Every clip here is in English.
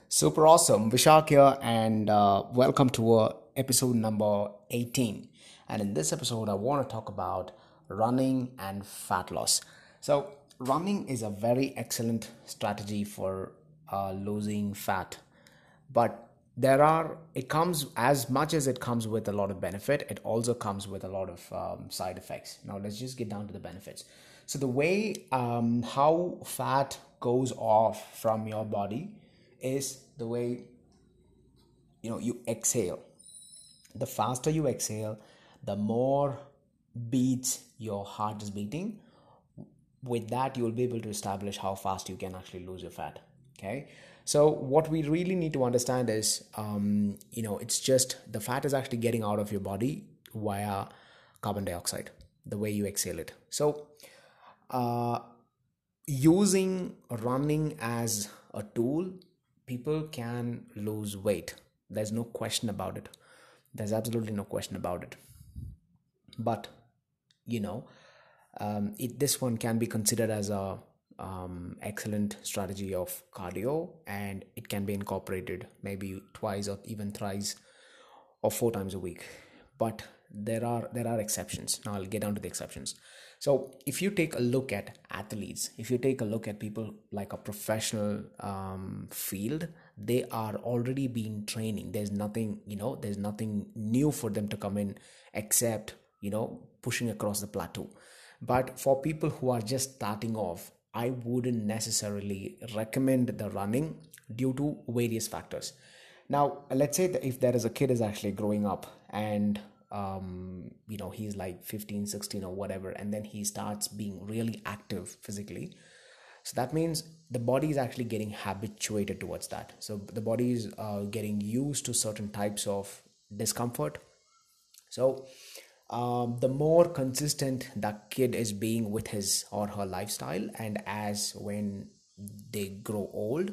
Super awesome. Vishak here, and welcome to episode number 18. And in this episode, I want to talk about running and fat loss. So, running is a very excellent strategy for losing fat, but it comes as much as it comes with a lot of benefit, it also comes with a lot of side effects. Now, let's just get down to the benefits. So, the way how fat goes off from your body is the way you exhale. The faster you exhale, the more beats your heart is beating. With that, you will be able to establish how fast you can actually lose your fat. Okay, so what we really need to understand is it's just the fat is actually getting out of your body via carbon dioxide, the way you exhale it. So uh, using running as a tool, people can lose weight. There's no question about it. There's absolutely no question about it. But you know, this one can be considered as a excellent strategy of cardio, and it can be incorporated maybe twice or even thrice or four times a week. But there are exceptions. Now I'll get down to the exceptions. So if you take a look at athletes, if you take a look at people like a professional field, they are already been training. There's nothing new for them to come in except pushing across the plateau. But for people who are just starting off, I wouldn't necessarily recommend the running due to various factors. Now, let's say that if there is a kid is actually growing up, and he's like 15, 16 or whatever, and then he starts being really active physically. So that means the body is actually getting habituated towards that. So the body is getting used to certain types of discomfort. So the more consistent that kid is being with his or her lifestyle, and as when they grow old,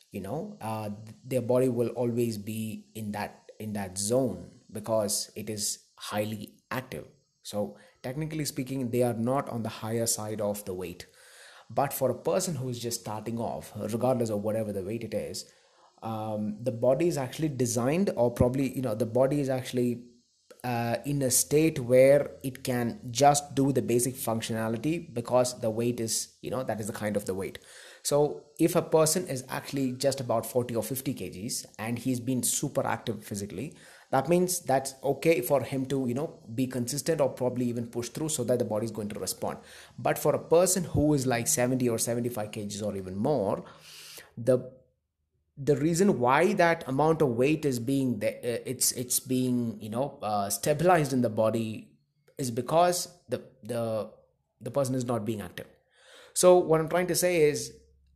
their body will always be in that zone because it is highly active. So technically speaking, they are not on the higher side of the weight. But for a person who is just starting off, regardless of whatever the weight it is, the body is actually designed, or probably the body is actually in a state where it can just do the basic functionality, because the weight is, that is the kind of the weight. So if a person is actually just about 40 or 50 kgs and he's been super active physically, that means that's okay for him to be consistent or probably even push through, so that the body is going to respond. But for a person who is like 70 or 75 kgs or even more, the the reason why that amount of weight is being it's being stabilized in the body is because the person is not being active. So what I'm trying to say is,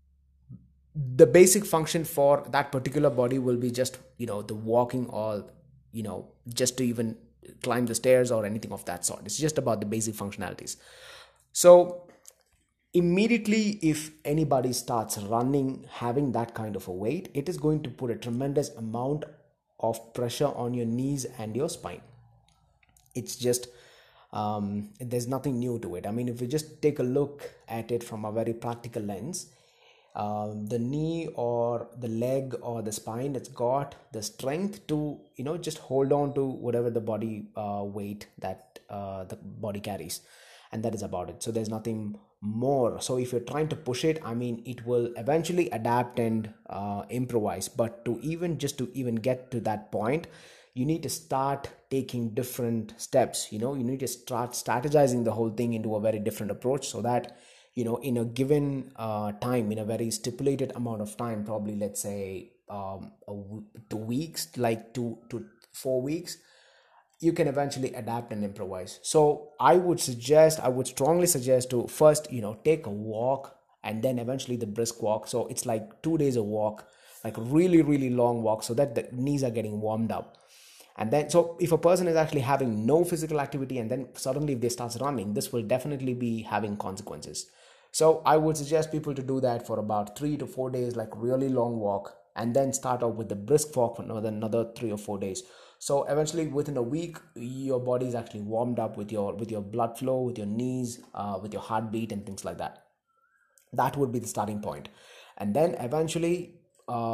the basic function for that particular body will be just the walking, or just to even climb the stairs or anything of that sort. It's just about the basic functionalities. So immediately, if anybody starts running having that kind of a weight, it is going to put a tremendous amount of pressure on your knees and your spine. It's just there's nothing new to it. I mean, if you just take a look at it from a very practical lens, the knee or the leg or the spine, it's got the strength to just hold on to whatever the body weight that the body carries, and that is about it. So there's nothing more. So if you're trying to push it, I mean, it will eventually adapt and improvise. But to even get to that point, you need to start taking different steps. You need to start strategizing the whole thing into a very different approach, so that in a given time, in a very stipulated amount of time, probably let's say 2 weeks, like 2 to 4 weeks, you can eventually adapt and improvise. So I would strongly suggest to first take a walk, and then eventually the brisk walk. So it's like 2 days a walk, like really really long walk, so that the knees are getting warmed up. And then, so if a person is actually having no physical activity, and then suddenly if they start running, this will definitely be having consequences. So I would suggest people to do that for about 3 to 4 days, like really long walk, and then start out with the brisk walk for another 3 or 4 days. So eventually, within a week, your body is actually warmed up with your blood flow, with your knees, with your heartbeat, and things like that. That would be the starting point. And then eventually,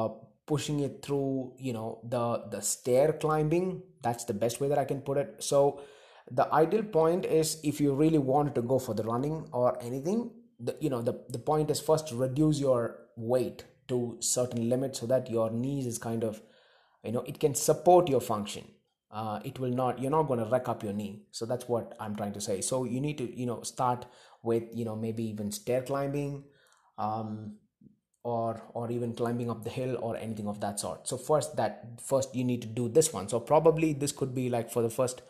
pushing it through, the stair climbing. That's the best way that I can put it. So the ideal point is, if you really wanted to go for the running or anything, the point is first reduce your weight to certain limit so that your knees is kind of, it can support your function. It will not, you're not going to wreck up your knee. So that's what I'm trying to say. So you need to, start with, maybe even stair climbing, um, or even climbing up the hill or anything of that sort. So first you need to do this one. So probably this could be like for the first,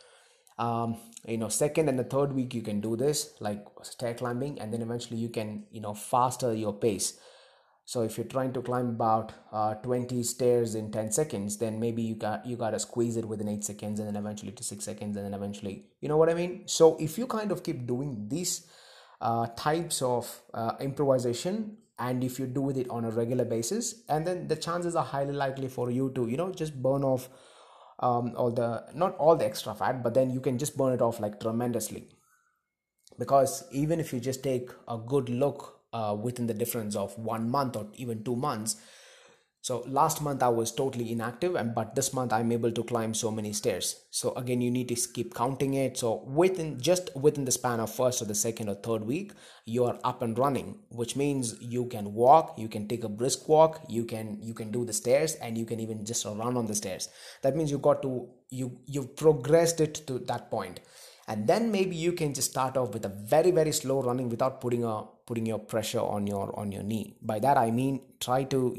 second and the third week you can do this, like stair climbing, and then eventually you can, faster your pace. So if you're trying to climb about 20 stairs in 10 seconds, then maybe you got to squeeze it within 8 seconds, and then eventually to 6 seconds, and then eventually, you know what I mean? So if you kind of keep doing these types of improvisation, and if you do with it on a regular basis, and then the chances are highly likely for you to, just burn off all the, not all the extra fat, but then you can just burn it off like tremendously. Because even if you just take a good look within the difference of 1 month or even 2 months. So last month I was totally inactive, but this month I'm able to climb so many stairs. So again, you need to keep counting it. So within the span of first or the second or third week, you are up and running, which means you can walk, you can take a brisk walk, you can do the stairs, and you can even just run on the stairs. That means you've progressed it to that point. And then maybe you can just start off with a very, very slow running without putting your pressure on your knee. By that I mean, try to,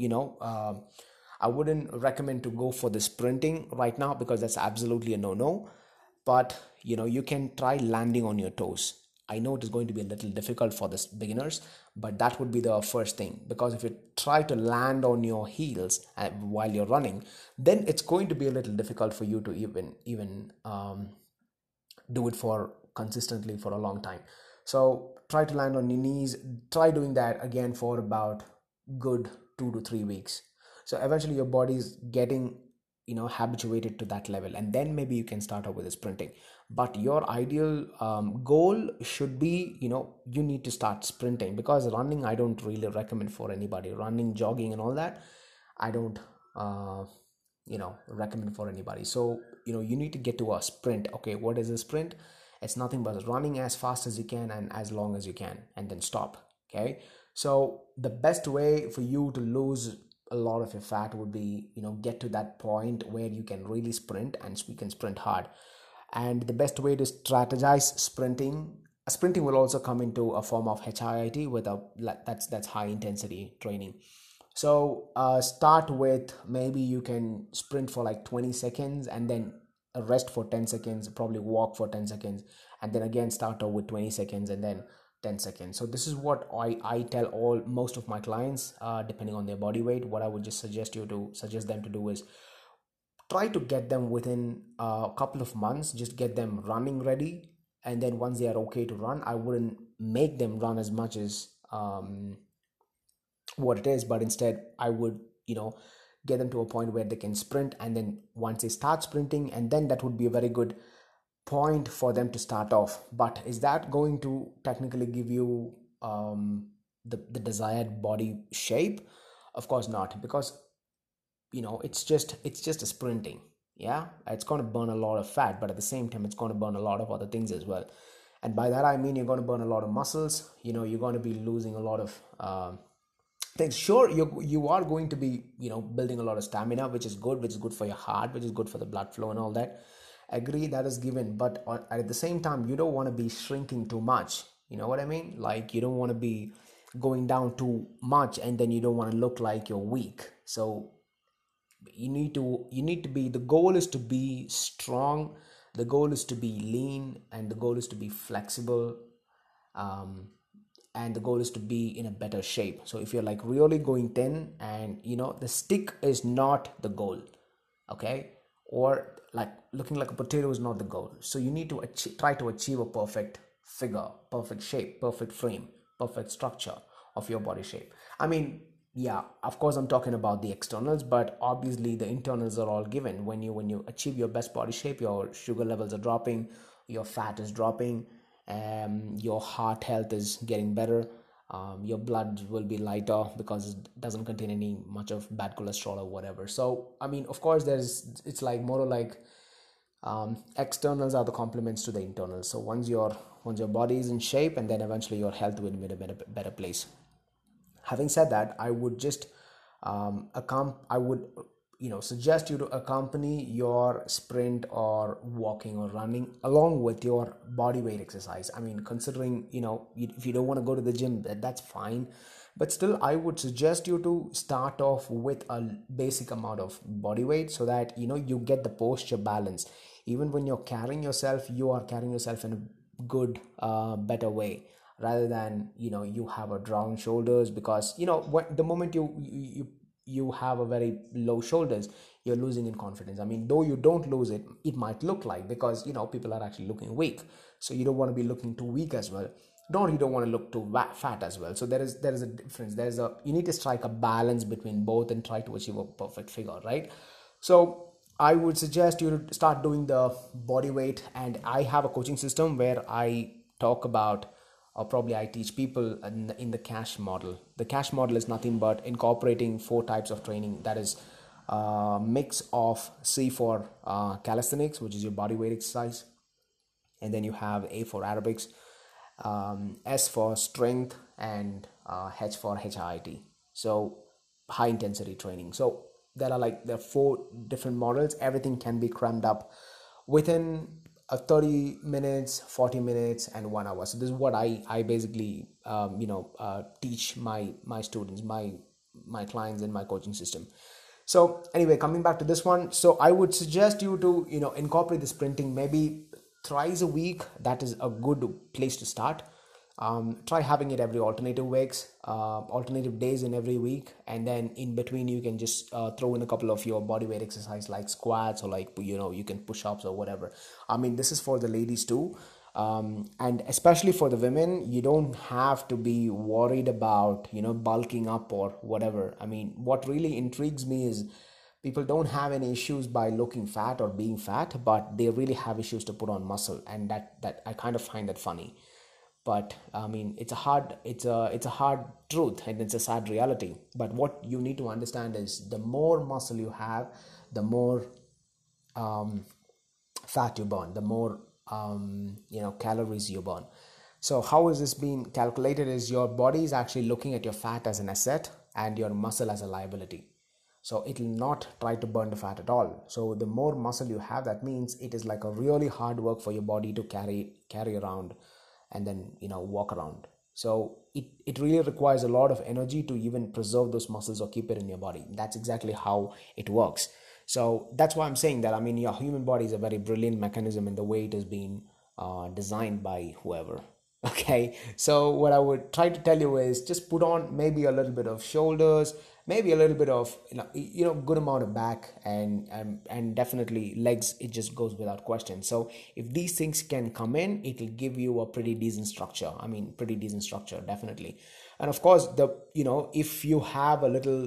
I wouldn't recommend to go for the sprinting right now, because that's absolutely a no. But you can try landing on your toes. I know it is going to be a little difficult for the beginners, but that would be the first thing. Because if you try to land on your heels while you're running, then it's going to be a little difficult for you to even do it for consistently for a long time. So try to land on your knees. Try doing that again for about good 2 to 3 weeks. So eventually your body is getting, habituated to that level, and then maybe you can start out with the sprinting. But your ideal goal should be, you need to start sprinting. Because running, I don't really recommend for anybody. Running, jogging and all that, I don't recommend for anybody. So you need to get to a sprint. Okay, what is a sprint? It's nothing but running as fast as you can and as long as you can, and then stop. Okay, so the best way for you to lose a lot of your fat would be, get to that point where you can really sprint, and you can sprint hard. And the best way to strategize sprinting will also come into a form of HIIT, with that's high intensity training. So start with, maybe you can sprint for like 20 seconds, and then rest for 10 seconds, probably walk for 10 seconds, and then again start over with 20 seconds and then 10 seconds. So this is what I tell most of my clients, depending on their body weight. What I would just suggest them to do is try to get them within a couple of months, just get them running ready. And then once they are okay to run, I wouldn't make them run as much as what it is, but instead I would, get them to a point where they can sprint. And then once they start sprinting, and then that would be a very good point for them to start off. But is that going to technically give you the desired body shape? Of course not, because it's just a sprinting. Yeah, it's going to burn a lot of fat, but at the same time it's going to burn a lot of other things as well. And by that I mean, you're going to burn a lot of muscles. You're going to be losing a lot of things. Sure, you are going to be, building a lot of stamina, which is good for your heart, which is good for the blood flow and all that. Agree, that is given. But at the same time, you don't want to be shrinking too much. You know what I mean? Like, you don't want to be going down too much, and then you don't want to look like you're weak. So you need to be, the goal is to be strong, the goal is to be lean, and the goal is to be flexible, and the goal is to be in a better shape. So if you're like really going thin, and the stick is not the goal, okay, or like looking like a potato is not the goal. So you need to try to achieve a perfect figure, perfect shape, perfect frame, perfect structure of your body shape. I mean, yeah, of course I'm talking about the externals, but obviously the internals are all given. When you achieve your best body shape, your sugar levels are dropping, your fat is dropping, your heart health is getting better, Your blood will be lighter because it doesn't contain any much of bad cholesterol or whatever. So I mean, of course, it's like more like externals are the complements to the internals. So once your body is in shape, and then eventually your health will be in a better place. Having said that, I would just I would suggest you to accompany your sprint or walking or running along with your body weight exercise. I mean, considering if you don't want to go to the gym, that's fine, but still I would suggest you to start off with a basic amount of body weight, so that you get the posture balance. Even when you're carrying yourself, you are carrying yourself in a good better way, rather than you have a round shoulders, because the moment you have a very low shoulders, you're losing in confidence. I mean, though you don't lose it, it might look like, because people are actually looking weak, so you don't want to be looking too weak as well. You don't want to look too fat as well. So there is a difference. You need to strike a balance between both and try to achieve a perfect figure, right? So I would suggest you to start doing the body weight, and I have a coaching system where I talk about, or probably I teach people in the cash model. The cash model is nothing but incorporating 4 types of training. That is a mix of C for calisthenics, which is your body weight exercise, and then you have A for aerobics, S for strength, and H for HIIT. So high intensity training. So there are 4 different models. Everything can be crammed up within 30 minutes, 40 minutes, and 1 hour. So this is what I basically teach my students, my clients in my coaching system. So anyway, coming back to this one, so I would suggest you to incorporate the sprinting maybe thrice a week. That is a good place to start. Try having it every alternative days in every week, and then in between you can just throw in a couple of your body weight exercise like squats, or like you can push-ups or whatever. I mean, this is for the ladies too, and especially for the women. You don't have to be worried about bulking up or whatever. I mean, what really intrigues me is people don't have any issues by looking fat or being fat, but they really have issues to put on muscle, and that I kind of find that funny. But I mean, it's a hard truth, and it's a sad reality. But what you need to understand is, the more muscle you have, the more um, fat you burn, the more calories you burn. So how is this being calculated? Is your body is actually looking at your fat as an asset and your muscle as a liability. So it will not try to burn the fat at all. So the more muscle you have, that means it is like a really hard work for your body to carry around, and then walk around. So it really requires a lot of energy to even preserve those muscles or keep it in your body. That's exactly how it works. So that's why I'm saying that. I mean, your human body is a very brilliant mechanism in the way it has been designed by whoever. Okay, so what I would try to tell you is, just put on maybe a little bit of shoulders, maybe a little bit of good amount of back, and definitely legs. It just goes without question. So if these things can come in, it will give you a pretty decent structure. I mean, pretty decent structure, definitely. And of course, if you have a little,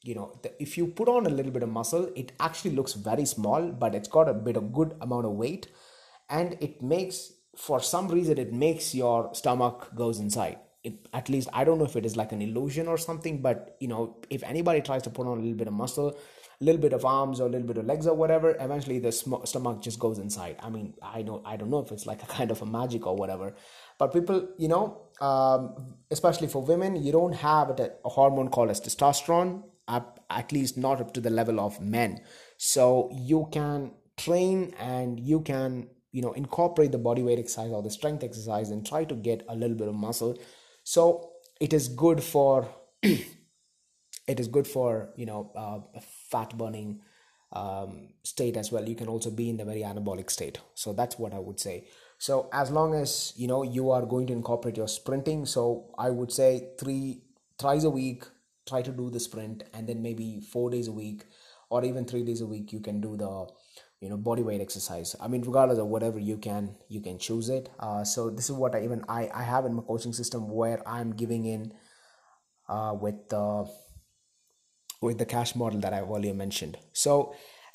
if you put on a little bit of muscle, it actually looks very small, but it's got a bit of good amount of weight, and it makes, for some reason, it makes your stomach goes inside. At least I don't know if it is like an illusion or something, but if anybody tries to put on a little bit of muscle, a little bit of arms or a little bit of legs or whatever, eventually the stomach just goes inside. I mean, I don't know if it's like a kind of a magic or whatever, but people, especially for women, you don't have a hormone called as testosterone, at least not up to the level of men. So you can train, and you can incorporate the body weight exercise or the strength exercise, and try to get a little bit of muscle. So it is good for fat burning state as well. You can also be in the very anabolic state. So that's what I would say. So as long as you are going to incorporate your sprinting, so I would say thrice a week, try to do the sprint, and then maybe 4 days a week, or even 3 days a week, you can do the body weight exercise. I mean, regardless of whatever, you can choose it. So this is what I have in my coaching system, where I'm giving in with the cash model that I've earlier mentioned. So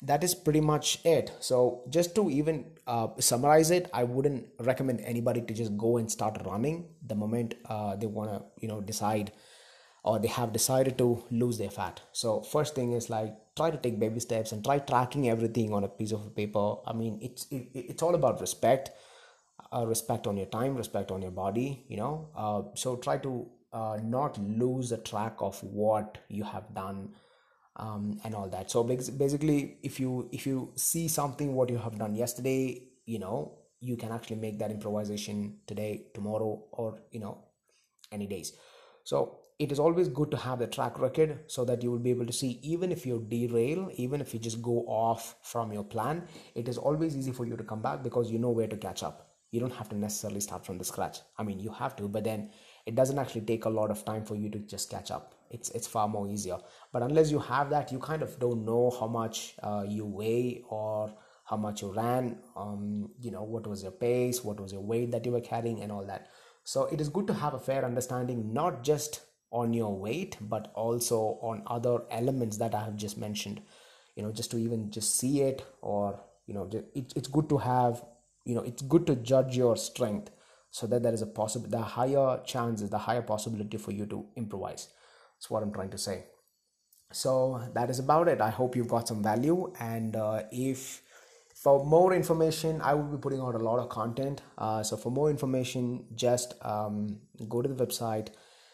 that is pretty much it. So just to even summarize it, I wouldn't recommend anybody to just go and start running the moment they want to decide, or they have decided to lose their fat. So first thing is like, try to take baby steps and try tracking everything on a piece of paper. I mean, it's all about respect, respect on your time, respect on your body, so try to not lose the track of what you have done, and all that. So basically, if you see something what you have done yesterday, you can actually make that improvisation today, tomorrow, or any days. So it is always good to have the track record, so that you will be able to see, even if you derail, even if you just go off from your plan, it is always easy for you to come back, because you know where to catch up. You don't have to necessarily start from the scratch. I mean, you have to, but then it doesn't actually take a lot of time for you to just catch up. It's far more easier. But unless you have that, you kind of don't know how much you weigh, or how much you ran, what was your pace, what was your weight that you were carrying, and all that. So it is good to have a fair understanding, not just on your weight, but also on other elements that I have just mentioned, just to even just see it, or it's good to have, it's good to judge your strength, so that there is the higher chances, the higher possibility for you to improvise. That's what I'm trying to say. So that is about it. I hope you've got some value, and if for more information, I will be putting out a lot of content. So for more information, just go to the website,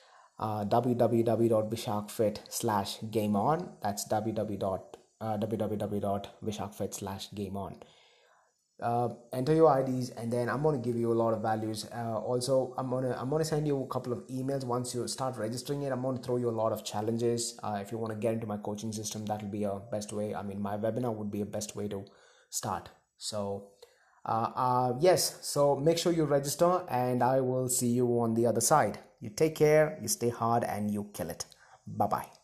www.vishakfit/gameon. That's www.vishakfit/gameon. Enter your IDs, and then I'm going to give you a lot of values. Also, I'm gonna send you a couple of emails. Once you start registering it, I'm going to throw you a lot of challenges. If you want to get into my coaching system, that will be a best way. I mean, my webinar would be a best way to start. So yes, so make sure you register, and I will see you on the other side. You take care, you stay hard, and you kill it. Bye bye.